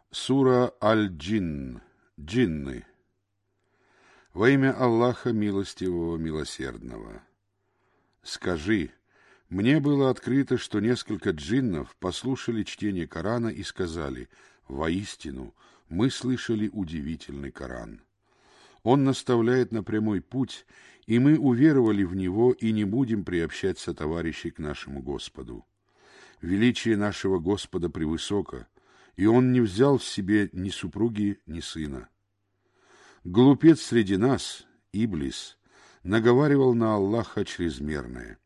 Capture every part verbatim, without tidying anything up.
Сура Аль-Джинн. Джинны. Во имя Аллаха Милостивого, Милосердного. Скажи, мне было открыто, что несколько джиннов послушали чтение Корана и сказали: воистину, мы слышали удивительный Коран. Он наставляет на прямой путь, и мы уверовали в него и не будем приобщать сотоварищей к нашему Господу. Величие нашего Господа превысоко, и Он не взял в себе ни супруги, ни сына. Глупец среди нас, Иблис, наговаривал на Аллаха чрезмерное.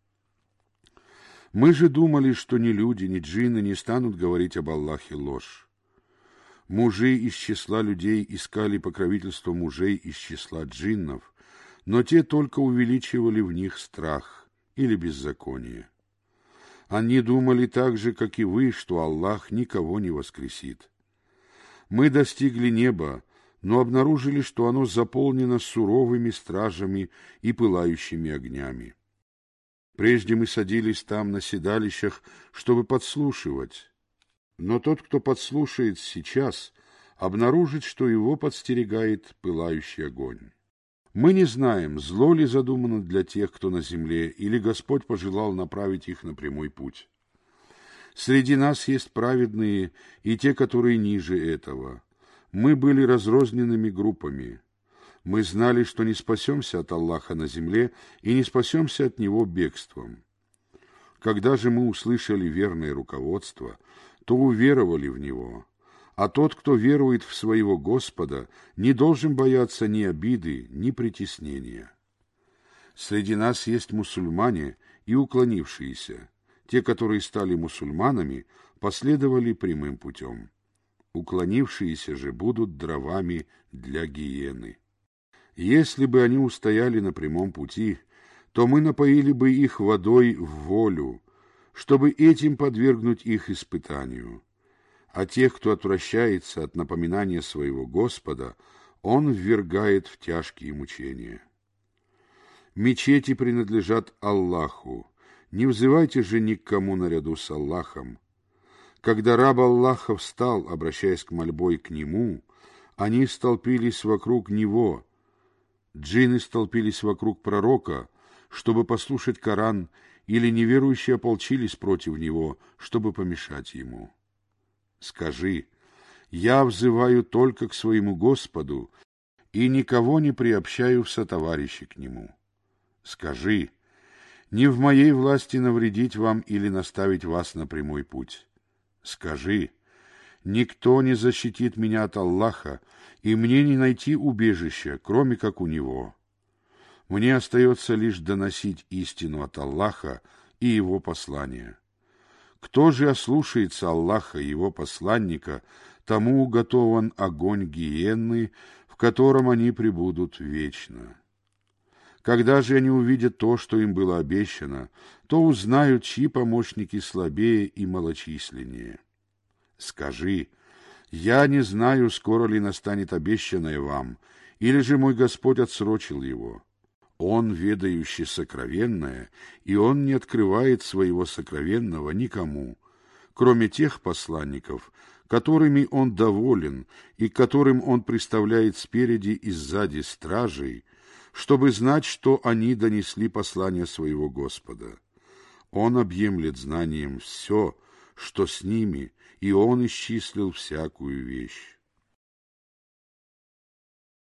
Мы же думали, что ни люди, ни джинны не станут говорить об Аллахе ложь. Мужи из числа людей искали покровительство мужей из числа джиннов, но те только увеличивали в них страх или беззаконие. Они думали так же, как и вы, что Аллах никого не воскресит. Мы достигли неба, но обнаружили, что оно заполнено суровыми стражами и пылающими огнями. Прежде мы садились там на седалищах, чтобы подслушивать, но тот, кто подслушает сейчас, обнаружит, что его подстерегает пылающий огонь. Мы не знаем, зло ли задумано для тех, кто на земле, или Господь пожелал направить их на прямой путь. Среди нас есть праведные и те, которые ниже этого. Мы были разрозненными группами. Мы знали, что не спасемся от Аллаха на земле и не спасемся от Него бегством. Когда же мы услышали верное руководство, то уверовали в Него. А тот, кто верует в своего Господа, не должен бояться ни обиды, ни притеснения. Среди нас есть мусульмане и уклонившиеся. Те, которые стали мусульманами, последовали прямым путем. Уклонившиеся же будут дровами для гиены. Если бы они устояли на прямом пути, то мы напоили бы их водой в волю, чтобы этим подвергнуть их испытанию. А тех, кто отвращается от напоминания своего Господа, Он ввергает в тяжкие мучения. Мечети принадлежат Аллаху. Не взывайте же ни к кому наряду с Аллахом. Когда раб Аллаха встал, обращаясь к мольбой к Нему, они столпились вокруг Него. Джинны столпились вокруг пророка, чтобы послушать Коран, или неверующие ополчились против него, чтобы помешать ему. Скажи: я взываю только к своему Господу и никого не приобщаю в сотоварищи к Нему. Скажи: не в моей власти навредить вам или наставить вас на прямой путь. Скажи: никто не защитит меня от Аллаха, и мне не найти убежища, кроме как у Него. Мне остается лишь доносить истину от Аллаха и Его послания. Кто же ослушается Аллаха и Его посланника, тому уготован огонь гиенны, в котором они пребудут вечно. Когда же они увидят то, что им было обещано, то узнают, чьи помощники слабее и малочисленнее. Скажи: я не знаю, скоро ли настанет обещанное вам, или же мой Господь отсрочил его. Он, ведающий сокровенное, и Он не открывает своего сокровенного никому, кроме тех посланников, которыми Он доволен и которым Он приставляет спереди и сзади стражей, чтобы знать, что они донесли послание своего Господа. Он объемлет знанием все, что с ними, и Он исчислил всякую вещь.